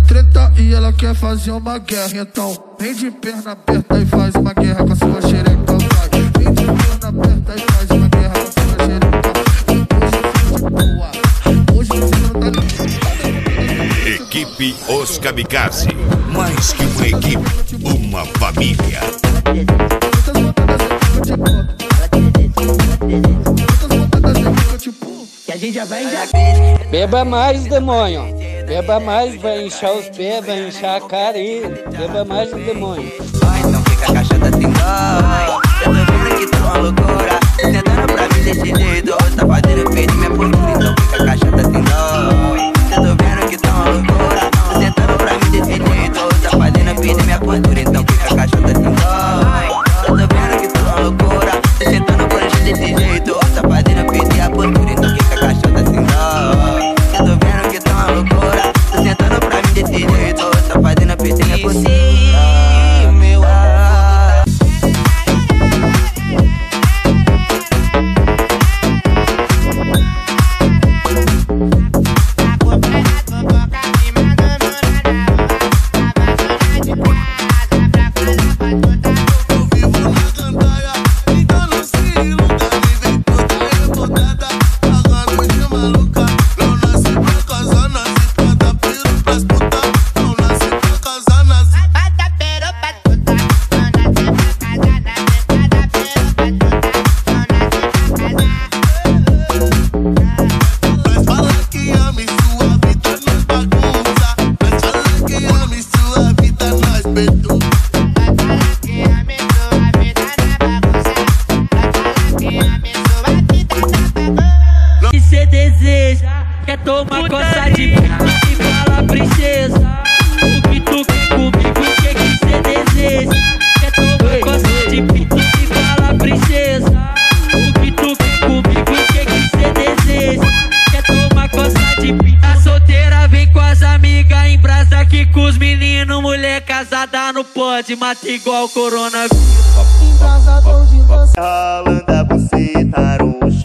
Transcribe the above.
treta e ela quer fazer uma guerra. Então vem de perna aberta e faz uma guerra com a sua xereca, vai. Vem de perna aberta e faz uma guerra com a sua xereca. Hoje você não tá ligado. Equipe Os Kamikaze. Mais que uma equipe, uma família. Que a gente já vai já. Beba mais, demônio. Beba mais, vai inchar os pés, vai inchar a cara aí. Beba mais, demônio. Então fica a caixada sem dó. Eu tô vendo que tu é uma loucura. Tentando pra mim desse jeito. Tá fazendo peito minha postura. Então fica a caixada sem dó. Eu tô vendo que tu é uma loucura. Tentando pra mim desse jeito. Tá fazendo peito minha postura. Então fica a caixada sem dó. Eu tô vendo que tu é uma loucura. Tentando pra mim desse jeito. Tá fazendo peito minha postura. Então fica a caixada sem dó. Eu tô vendo que tu é uma loucura. Tentando pra mim desse jeito. Tá fazendo peito minha postura. Quer tomar coça de pica e fala princesa. O que tu quer comigo, o que cê deseja? Quer tomar coça de pica e fala princesa. O que tu quer comigo, o que cê deseja? Quer tomar coça de pica? A solteira vem com as amigas em brasa aqui com os meninos. Mulher casada não pode, mata igual coronavírus. Rolando a buceta no chão.